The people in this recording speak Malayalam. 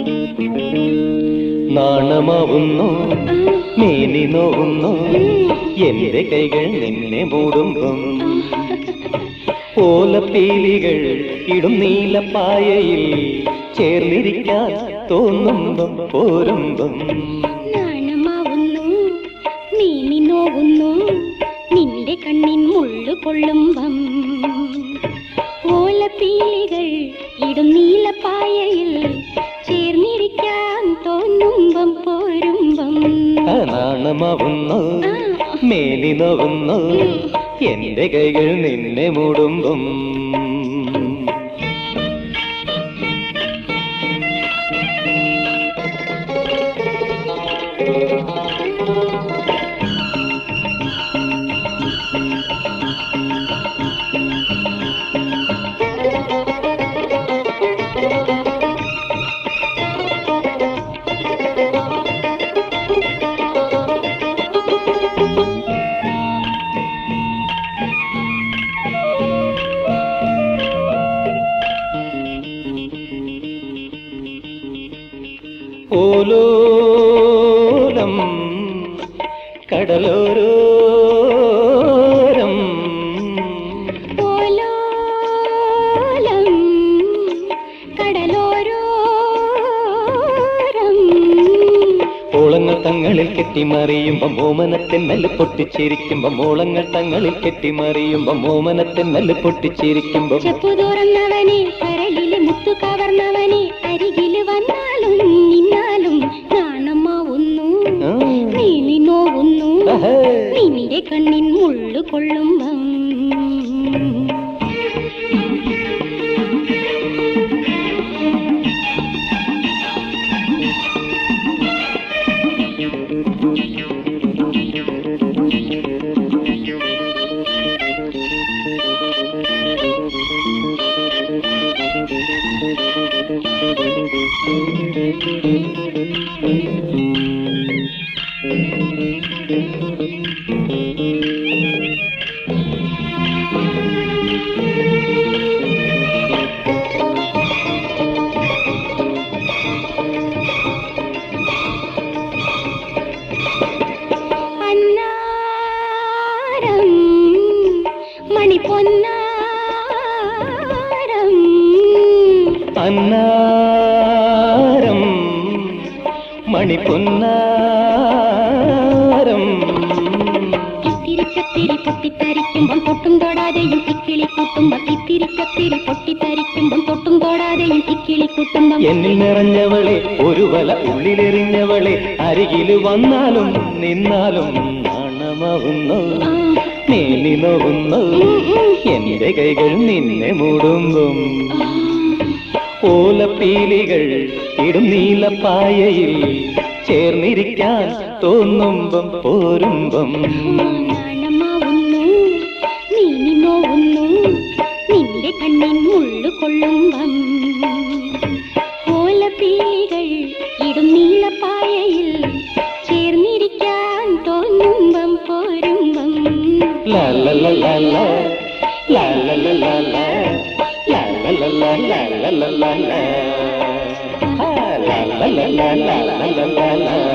നാണമാവുന്നു മേനി നോവുന്നു എന്റെ കൈകൾ നിന്നെ മൂടുമ്പം ഓലപ്പീലികൾ ഇടും നീലപ്പായയിൽ ചേർന്നിരിക്കാൻ തോന്നുമ്പം പോരുമ്പം നാണമാവുന്നു മേനി നോവുന്നു നിന്റെ കണ്ണിൻ മുള്ളു കൊള്ളുമ്പം ഓലപ്പീലികൾ ഇടും നീലപ്പായയിൽ ചേർന്നിരിക്കാൻ തോന്നുമ്പം പോരുമ്പം നാണമാവുന്നു മേനി നോവുന്നു എന്റെ കൈകൾ നിന്നെ മൂടുമ്പം ഓലോലം കടലോരോരം ഓലോലം കടലോരോരം ഓളങ്ങൾ തങ്ങളിൽ കെട്ടിമറിയുമ്പം ഓമനത്തെ നെല്ല് പൊട്ടിച്ചിരിക്കുമ്പം ഓളങ്ങൾ തങ്ങളിൽ കെട്ടിമറിയുമ്പം ഓമനത്തെ നെല്ല് പൊട്ടിച്ചിരിക്കുമ്പം ചെപ്പു തുറന്നവനെ കരളില് മുത്തു കവർന്നവനെ അരികില് വന്നാലും നിന്നാലും നാണമാവുന്നു നീ നോവുന്നു നിന്റെ കണ്ണിൻ മുള്ളു കൊള്ളുമ്പം അന്നാരം മണിപ്പൊന്നാരം തിരിച്ചത്തിരി പൊട്ടിത്തരിക്കുമ്പം തൊട്ടും തൊടാതെയും തിക്കിളി കൂട്ടുമ്പം തിരിച്ചത്തിരി പൊട്ടിത്തരിക്കുമ്പം തൊട്ടും തൊടാതെയും തിക്കിളി കൂട്ടുമ്പം എന്നിൽ നിറഞ്ഞവളെ ഒരു വല ഉള്ളിലെറിഞ്ഞവളെ അരികില് വന്നാലും നിന്നാലും നാണമാവുന്നു നീലി നോവുന്നു എന്റെ കൈകൾ നിന്നെ മൂടുമ്പം ഓലപ്പീലികൾ ഇടും നീലപ്പായയിൽ ചേർന്നിരിക്കാൻ തോന്നുമ്പം പോരുമ്പം നാണമാവുന്നു നീ നോവുന്നു നിന്റെ കണ്ണിൻ മുള്ളു കൊള്ളുമ്പം ഓലപ്പീലികൾ ഇടും നീലപ്പായയിൽ ചേർന്നിരിക്കാൻ തോന്നുമ്പം പോരുമ്പം ലാ ലാ ലാ ലാ ലാ ലാ ലാ ലാ ലാ ലാ la la la la la la la la la la la la la la la la